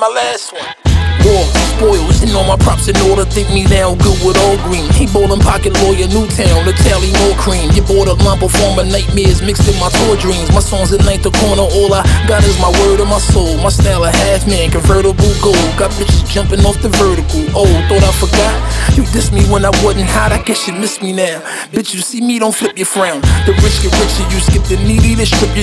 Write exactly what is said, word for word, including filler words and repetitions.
my last one. War, spoils, you know my props in order. Think me now good with all green. He ballin' pocket lawyer, Newtown, the tally more cream. You bought a lump of former nightmares mixed in my tour dreams. My songs at ninth the corner, all I got is my word of my soul. My style of half man, convertible gold. Got bitches jumping off the vertical. Oh, thought I forgot? You dissed me when I wasn't hot, I guess you miss me now. Bitch, you see me, don't flip your frown. The rich get richer, you skip the needy, they strip you